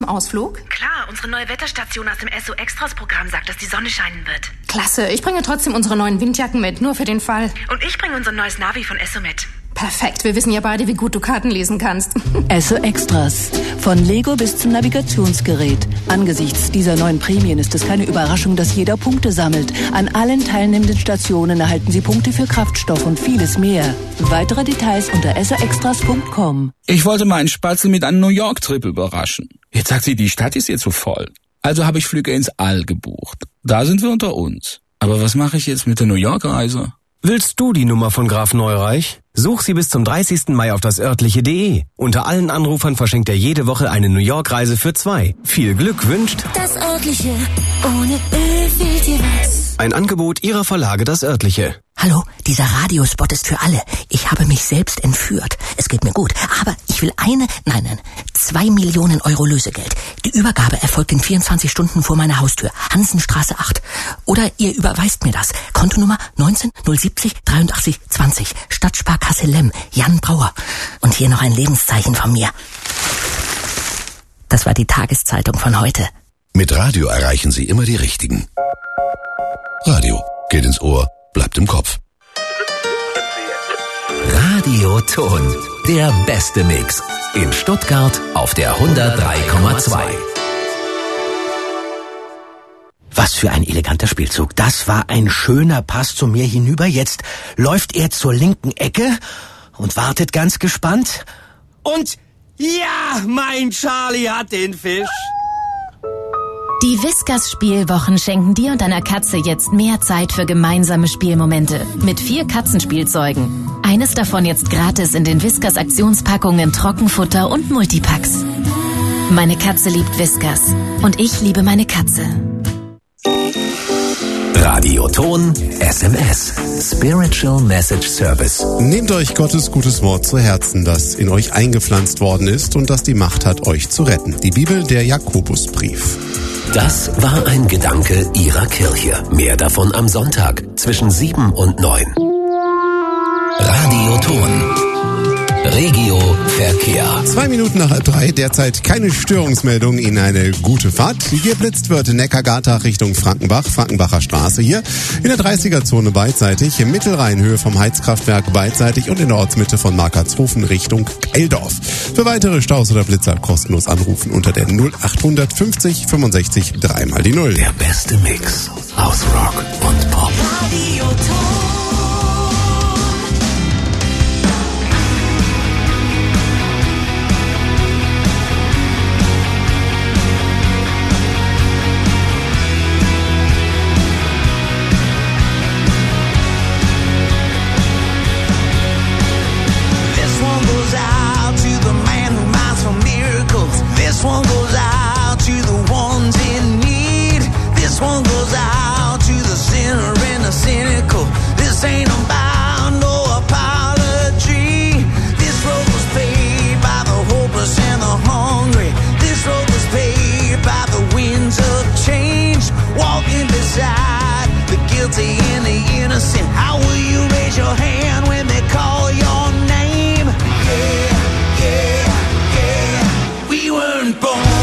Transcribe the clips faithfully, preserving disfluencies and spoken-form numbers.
Ausflug? Klar, unsere neue Wetterstation aus dem S O Extras Programm sagt, dass die Sonne scheinen wird. Klasse, ich bringe trotzdem unsere neuen Windjacken mit, nur für den Fall. Und ich bringe unser neues Navi von S O mit. Perfekt, wir wissen ja beide, wie gut du Karten lesen kannst. S O Extras. Von Lego bis zum Navigationsgerät. Angesichts dieser neuen Prämien ist es keine Überraschung, dass jeder Punkte sammelt. An allen teilnehmenden Stationen erhalten Sie Punkte für Kraftstoff und vieles mehr. Weitere Details unter s o extras punkt com. Ich wollte meinen Spatzel mit einem New York-Trip überraschen. Jetzt sagt sie, die Stadt ist ihr zu voll. Also habe ich Flüge ins All gebucht. Da sind wir unter uns. Aber was mache ich jetzt mit der New York-Reise? Willst du die Nummer von Graf Neureich? Such sie bis zum dreißigsten Mai auf das örtliche punkt de. Unter allen Anrufern verschenkt er jede Woche eine New York-Reise für zwei. Viel Glück wünscht das örtliche, ohne Öl fehlt dir was. Ein Angebot ihrer Verlage das örtliche. Hallo, dieser Radiospot ist für alle. Ich habe mich selbst entführt. Es geht mir gut, aber ich will eine, nein, nein, zwei Millionen Euro Lösegeld. Die Übergabe erfolgt in vierundzwanzig Stunden vor meiner Haustür. Hansenstraße acht. Oder ihr überweist mir das. Kontonummer neunzehn null siebzig dreiundachtzig zwanzig. Stadtsparkasse Lemm. Jan Brauer. Und hier noch ein Lebenszeichen von mir. Das war die Tageszeitung von heute. Mit Radio erreichen Sie immer die Richtigen. Radio geht ins Ohr, bleibt im Kopf. Radioton, der beste Mix. In Stuttgart auf der hundertdrei Komma zwei. Was für ein eleganter Spielzug. Das war ein schöner Pass zu mir hinüber. Jetzt läuft er zur linken Ecke und wartet ganz gespannt. Und ja, mein Charlie hat den Fisch. Die Whiskas Spielwochen schenken dir und deiner Katze jetzt mehr Zeit für gemeinsame Spielmomente. Mit vier Katzenspielzeugen. Eines davon jetzt gratis in den Whiskas Aktionspackungen Trockenfutter und Multipacks. Meine Katze liebt Whiskas. Und ich liebe meine Katze. Radioton S M S. Spiritual Message Service. Nehmt euch Gottes gutes Wort zu Herzen, das in euch eingepflanzt worden ist und das die Macht hat, euch zu retten. Die Bibel, der Jakobusbrief. Das war ein Gedanke Ihrer Kirche. Mehr davon am Sonntag zwischen sieben und neun. Radioton. Regio Verkehr. Zwei Minuten nach halb drei, derzeit keine Störungsmeldung, in eine gute Fahrt. Hier blitzt wird Neckargartach Richtung Frankenbach, Frankenbacher Straße hier. In der dreißiger-Zone beidseitig, im Mittelrheinhöhe vom Heizkraftwerk beidseitig und in der Ortsmitte von Markartshofen Richtung Geildorf. Für weitere Staus oder Blitzer kostenlos anrufen unter der null acht fünfzig fünfundsechzig dreimal die Null. Der beste Mix aus Rock und Pop. Radioton. This one goes out to the ones in need. This one goes out to the sinner and the cynical. This ain't about no apology. This road was paid by the hopeless and the hungry. This road was paid by the winds of change. Walking beside the guilty and the innocent. How will you raise your hand when they call your name? Yeah, yeah, yeah. We weren't born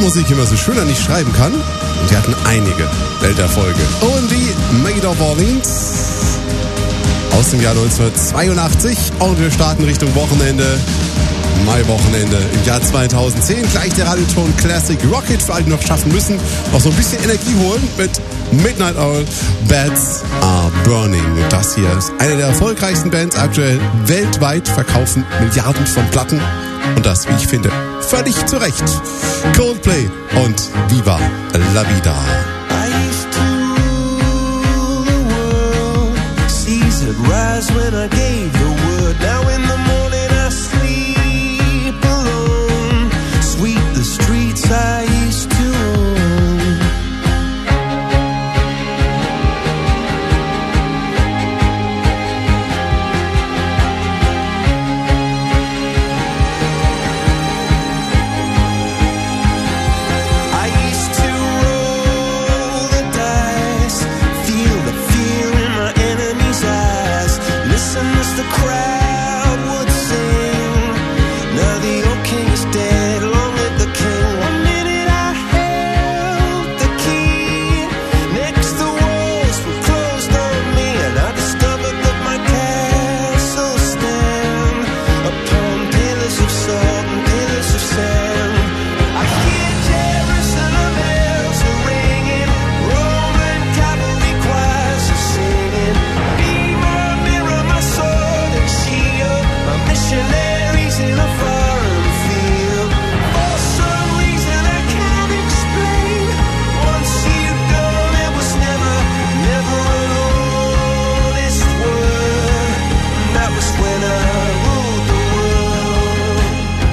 Popmusik immer so schöner nicht schreiben kann. Und die hatten einige Welterfolge. O M D, Made of Orleans aus dem Jahr neunzehnhundertzweiundachtzig. Und wir starten Richtung Wochenende. Mai-Wochenende im Jahr zweitausendzehn. Gleich der Radioton Classic Rocket für alle, die noch schaffen müssen. Auch so ein bisschen Energie holen mit Midnight Oil. Bats Are Burning. Und das hier ist eine der erfolgreichsten Bands aktuell weltweit, verkaufen Milliarden von Platten. Und das, wie ich finde, völlig zu Recht. Coldplay und Viva la Vida. Rise when I gave the word. Now in the morning I sleep alone. Sweep the streets I used to own. I used to roll the dice, feel the fear in my enemy's eyes. Listen as the crowd would sing. Now the old king is dead, long live the king. One minute I held the key. Next the walls were closed on me, and I discovered that my castle stand upon pillars of salt and pillars of sand. I hear Jerusalem bells are ringing, Roman cavalry choirs are singing. Be my mirror, my sword and shield, my missionaries in a foreign field. For some reason I can't explain, once you've done it was never, never an honest word. And that was when I ruled the world.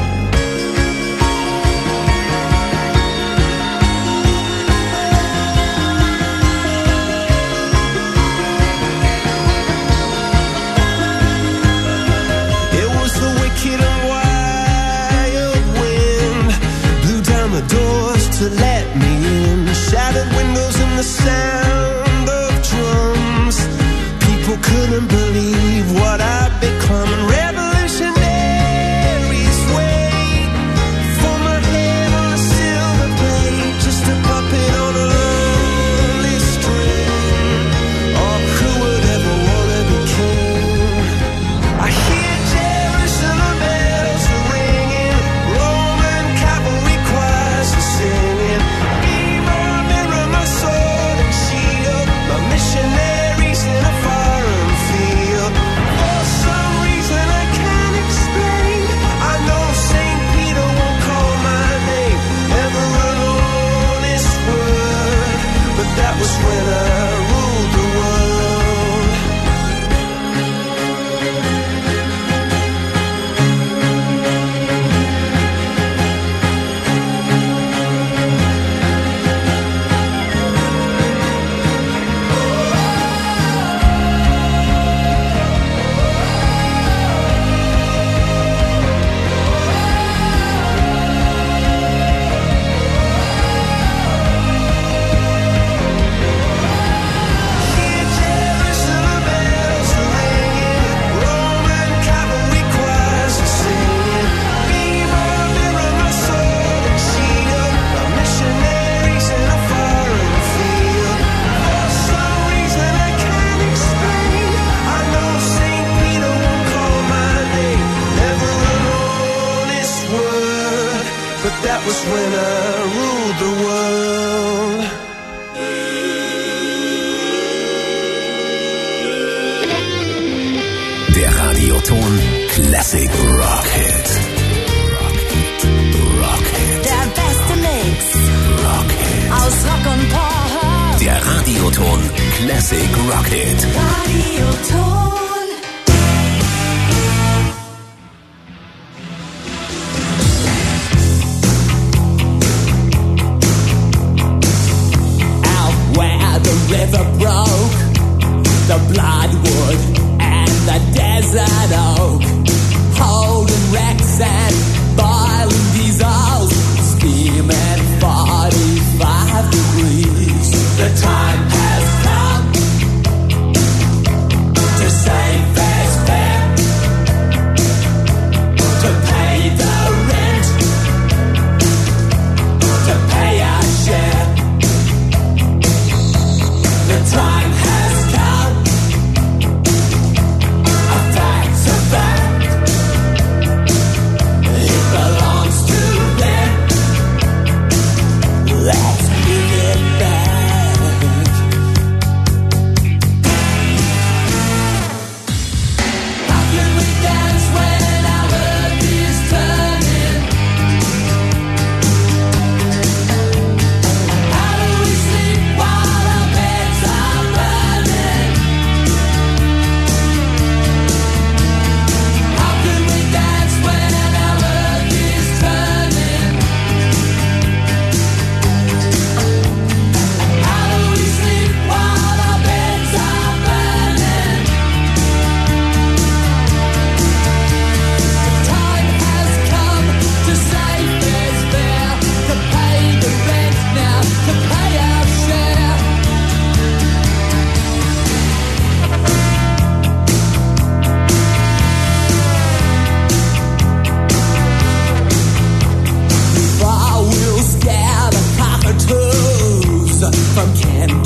It was the wicked and wild wind, blew down the doors to let me in. Shattered windows and the sound of drums. People couldn't believe what I'd become. And revolutionaries wait for my head on a silver plate, just a puppet on a lonely string. Oh, who would ever wanna be king? I hear Jerusalem bells are ringing, Roman cavalry choirs are singing. Be my mirror, my sword and shield, my missionaries in a foreign field. For some reason I can't explain, I know Saint Peter won't call my name, never an honest word. But that was when I ruled the world. Hear Jerusalem bells are ringing, Roman cavalry choirs are singing. Be my mirror, my sword and shield, my missionaries in a foreign field. For some reason I can't explain, I know Saint Peter won't call my name, never an honest word. But that was when I ruled the world. Der Radioton Classic Rocket. Rocket. Der beste Mix Rocket. aus Rock und Pop. Der Radioton Classic Rocket. Radioton. Out where the river broke, the bloodwood and the desert oak, holding wrecks and boiling diesels, steaming forty-five degrees. The time has come to say from Canada.